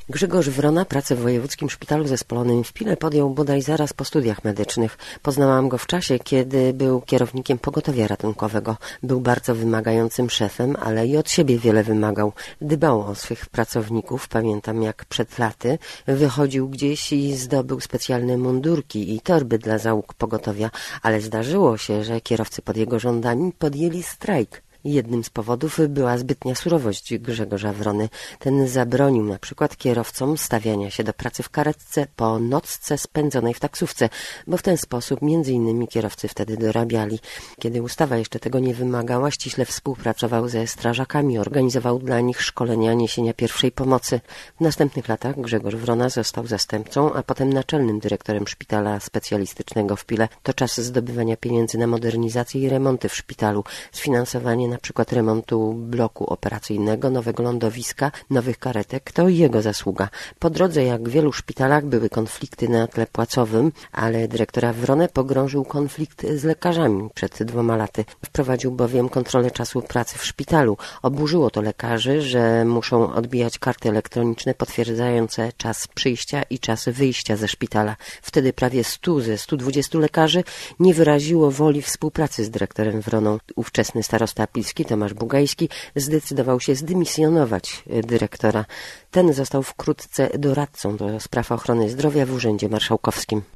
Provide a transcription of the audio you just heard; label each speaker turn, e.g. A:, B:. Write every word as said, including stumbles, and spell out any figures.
A: Grzegorz Wrona pracę w Wojewódzkim Szpitalu Zespolonym w Pile podjął bodaj zaraz po studiach medycznych. Poznałam go w czasie, kiedy był kierownikiem pogotowia ratunkowego. Był bardzo wymagającym szefem, ale i od siebie wiele wymagał. Dbał o swych pracowników. Pamiętam, jak przed laty wychodził gdzieś i zdobył specjalne mundurki i torby dla załóg pogotowia, ale zdarzyło się, że kierowcy pod jego żądami podjęli strajk. Jednym z powodów była zbytnia surowość Grzegorza Wrony. Ten zabronił na przykład kierowcom stawiania się do pracy w karetce po nocce spędzonej w taksówce, bo w ten sposób między innymi kierowcy wtedy dorabiali. Kiedy ustawa jeszcze tego nie wymagała, ściśle współpracował ze strażakami, organizował dla nich szkolenia niesienia pierwszej pomocy. W następnych latach Grzegorz Wrona został zastępcą, a potem naczelnym dyrektorem szpitala specjalistycznego w Pile. To czas zdobywania pieniędzy na modernizację i remonty w szpitalu, sfinansowanie na przykład remontu bloku operacyjnego, nowego lądowiska, nowych karetek, to jego zasługa. Po drodze, jak w wielu szpitalach, były konflikty na tle płacowym, ale dyrektora Wronę pogrążył konflikt z lekarzami przed dwoma laty. Wprowadził bowiem kontrolę czasu pracy w szpitalu. Oburzyło to lekarzy, że muszą odbijać karty elektroniczne potwierdzające czas przyjścia i czas wyjścia ze szpitala. Wtedy prawie stu ze stu dwudziestu lekarzy nie wyraziło woli współpracy z dyrektorem Wroną. Ówczesny starosta pilski Tomasz Bugajski zdecydował się zdymisjonować dyrektora. Ten został wkrótce doradcą do spraw ochrony zdrowia w Urzędzie Marszałkowskim.